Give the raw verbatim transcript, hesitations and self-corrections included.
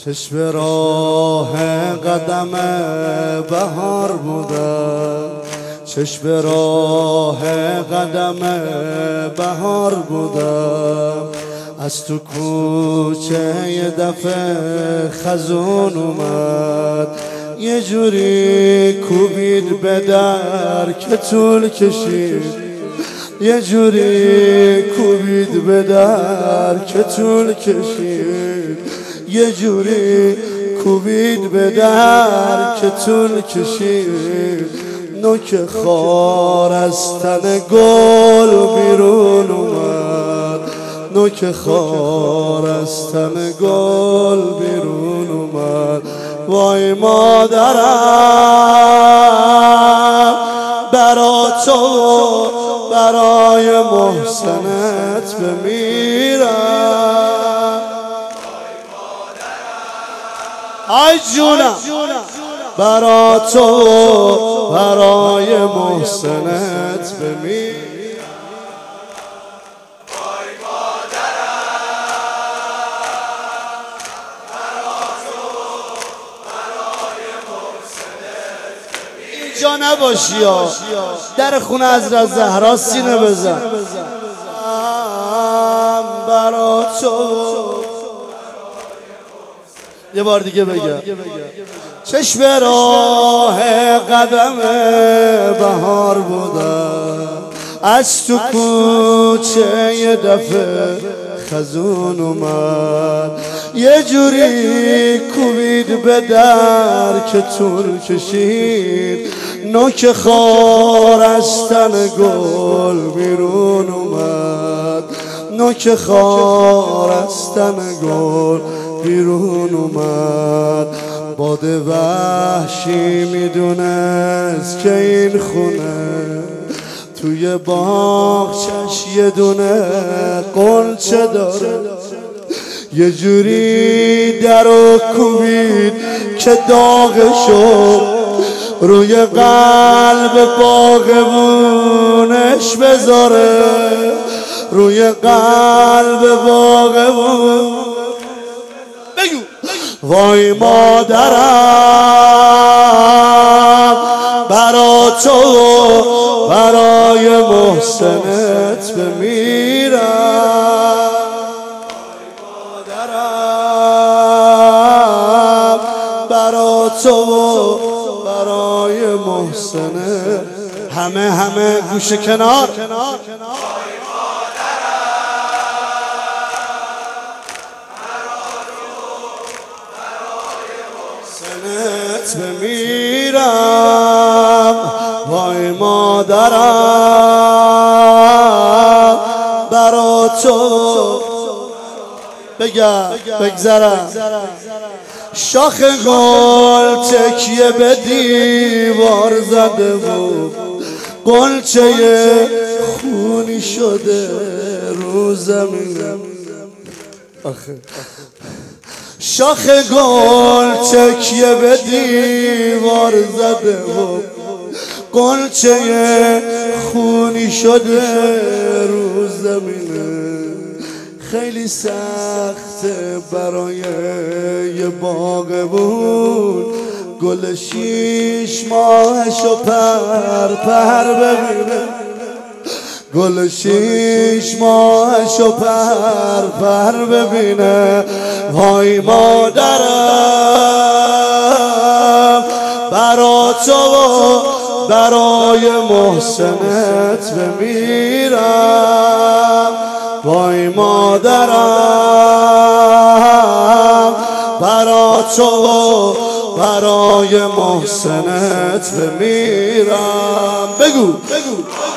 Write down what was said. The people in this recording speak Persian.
چشم راه قدم بهار بودم، چشم راه قدم بهار بودم. از تو کوچه یه دفعه خزون اومد، یه جوری کوبید به در که طول کشید، یه جوری کوبید به در که طول کشید، یه جوری کوبید به در که طول کشید. نوک خار از تن گل بیرون اومد، نوک خار از تن گل بیرون اومد. وای مادرم برا تو برای محسنت بمیرم. ای جونم برا تو برای محسنت بمیرم. جا نباشی یا در خونه حضرت زهرا سینه بزن. برا تو یه بار دیگه بگم. چشم راه قدم بهار بودم، از تو کوچه یه دفعه خزون اومد، یه جوری کوبید به در که طول کشید. نوک خار از تن گل بیرون اومد، نوک خار از تن گل بیرون اومد. باد وحشی میدونست که این خونه توی باغچش یه دونه قنچه داره، یه جوری درو کوبید که داغ شد روی قلب باغبونش بذاره، روی قلب باغبون. بگو وای مادرم برا تو برای محسنت بمیرم. مادرم برا تو برای محسنت. همه همه گوش کنار. بمیرم وای مادرم برا تو. بگم بگذرم. شاخ گل تکیه به دیوار زده بود، قنچه خونی شده رو زمین. آخه شاخ گل تکیه به دیوار زده بود، قنچه خونی شده رو زمینه. خیلی سخته برای یه باغبون گل شیش ماهشو پر پر ببینه، گل شیش ماهشو پر پر ببینه. وای مادرم برا تو برای محسنت بمیرم. وای مادرم برا تو برای محسنت بمیرم. بگو بگو